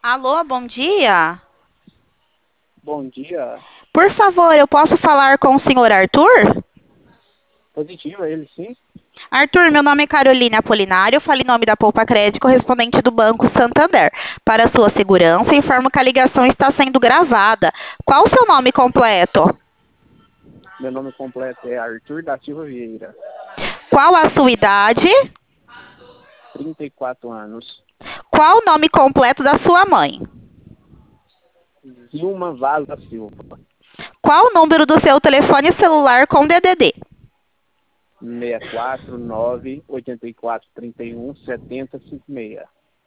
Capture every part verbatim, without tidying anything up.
Alô, bom dia. Bom dia. Por favor, eu posso falar com o senhor Arthur? Positivo, é ele sim? Arthur, meu nome é Carolina Apolinário, eu falo em nome da Poupa Crédito, correspondente do Banco Santander. Para sua segurança, informo que a ligação está sendo gravada. Qual o seu nome completo? Meu nome completo é Arthur da Silva Vieira, Qual a sua idade? trinta e quatro anos. Qual o nome completo da sua mãe? Zilma Vaz da Silva, Qual o número do seu telefone celular com D D D? seis quatro nove oito quatro três um sete zero cinco seis.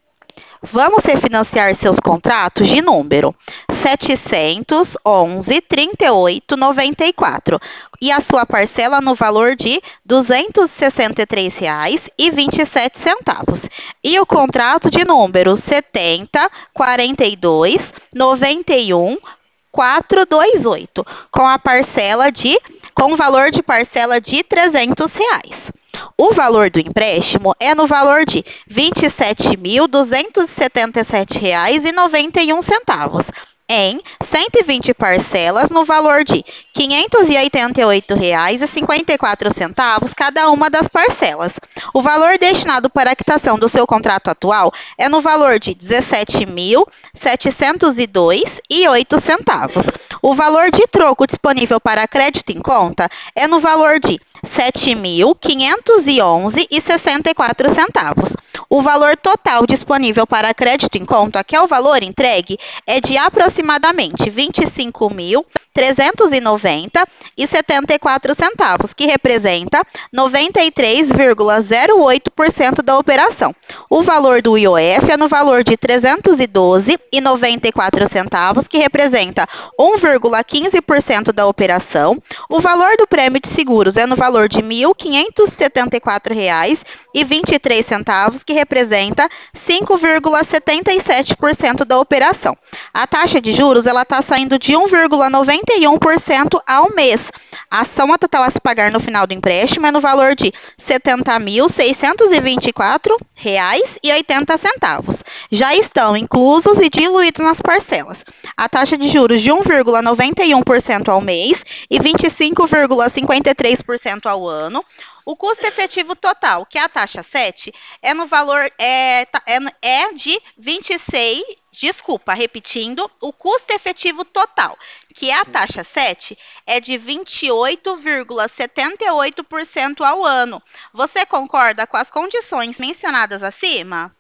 Vamos refinanciar seus contratos de número setecentos e onze, trinta e oito, noventa e quatro e a sua parcela no valor de duzentos e sessenta e três reais e vinte e sete centavos. E o contrato de número setenta, quarenta e dois, noventa e um, quatrocentos e vinte e oito, com a parcela de com o valor de parcela de trezentos reais. O valor do empréstimo é no valor de vinte e sete mil duzentos e setenta e sete reais e noventa e um centavos, em cento e vinte parcelas no valor de quinhentos e oitenta e oito reais e cinquenta e quatro centavos cada uma das parcelas. O valor destinado para a quitação do seu contrato atual é no valor de dezessete mil setecentos e dois reais e oito centavos. O valor de troco disponível para crédito em conta é no valor de sete mil quinhentos e onze reais e sessenta e quatro centavos. O valor total disponível para crédito em conta, que é o valor entregue, é de aproximadamente vinte e cinco mil trezentos e noventa reais e setenta e quatro centavos, que representa noventa e três vírgula zero oito por cento da operação. O valor do I O F é no valor de trezentos e doze reais e noventa e quatro centavos, que representa um vírgula quinze por cento da operação. O valor do prêmio de seguros é no valor de mil quinhentos e setenta e quatro reais e vinte e três centavos, que representa cinco vírgula setenta e sete por cento da operação. A taxa de juros ela está saindo de um vírgula noventa e um por cento ao mês. A soma total a se pagar no final do empréstimo é no valor de setenta mil seiscentos e vinte e quatro reais e oitenta centavos. Já estão inclusos e diluídos nas parcelas. A taxa de juros de um vírgula noventa e um por cento ao mês e vinte e cinco vírgula cinquenta e três por cento ao ano. O custo efetivo total, que é a taxa sete, é no valor é, é, é de vinte e seis, desculpa, repetindo, o custo efetivo total, que é a taxa sete, é de vinte e oito vírgula setenta e oito por cento ao ano. Você concorda com as condições mencionadas acima?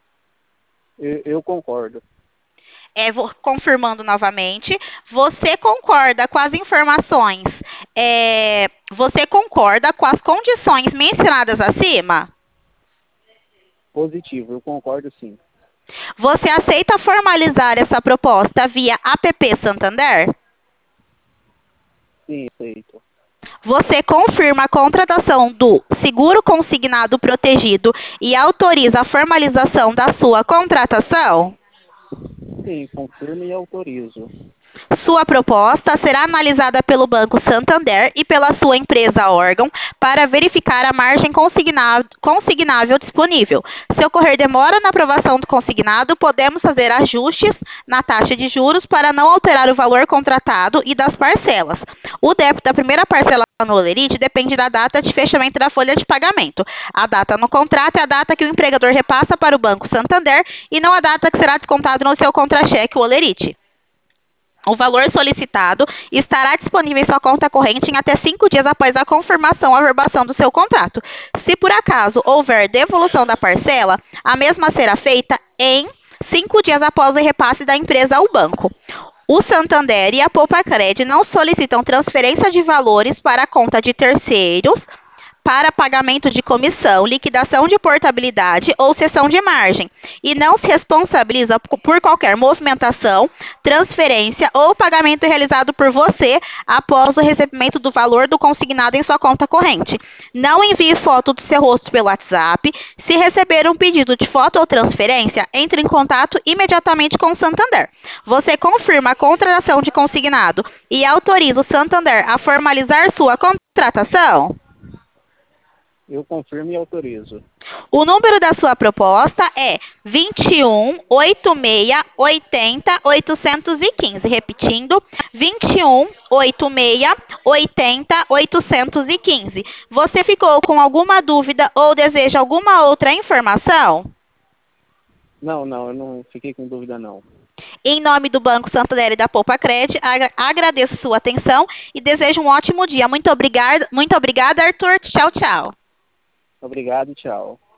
Eu, eu concordo. É, vou, confirmando novamente, você concorda com as informações, é, você concorda com as condições mencionadas acima? Positivo, eu concordo sim. Você aceita formalizar essa proposta via App Santander? Sim, aceito. Você confirma a contratação do seguro consignado protegido e autoriza a formalização da sua contratação? Sim, confirmo e autorizo. Sua proposta será analisada pelo Banco Santander e pela sua empresa órgão para verificar a margem consignável disponível. Se ocorrer demora na aprovação do consignado, podemos fazer ajustes na taxa de juros para não alterar o valor contratado e das parcelas. O débito da primeira parcela no Olerite depende da data de fechamento da folha de pagamento. A data no contrato é a data que o empregador repassa para o Banco Santander e não a data que será descontado no seu contra-cheque, o Olerite. O valor solicitado estará disponível em sua conta corrente em até cinco dias após a confirmação ou averbação do seu contrato. Se por acaso houver devolução da parcela, a mesma será feita em cinco dias após o repasse da empresa ao banco. O Santander e a Poupa-Cred não solicitam transferência de valores para a conta de terceiros para pagamento de comissão, liquidação de portabilidade ou cessão de margem, e não se responsabiliza por qualquer movimentação, transferência ou pagamento realizado por você após o recebimento do valor do consignado em sua conta corrente. Não envie foto do seu rosto pelo WhatsApp. Se receber um pedido de foto ou transferência, entre em contato imediatamente com o Santander. Você confirma a contratação de consignado e autoriza o Santander a formalizar sua contratação? Eu confirmo e autorizo. O número da sua proposta é vinte e um, oitenta e seis, oitenta, oitocentos e quinze. Repetindo, vinte e um, oitenta e seis, oitenta, oitocentos e quinze. Você ficou com alguma dúvida ou deseja alguma outra informação? Não, não, eu não fiquei com dúvida, não. Em nome do Banco Santander e da Poupa Cred, agra- agradeço sua atenção e desejo um ótimo dia. Muito obrigada, muito obrigada, Arthur. Tchau, tchau. Obrigado e tchau.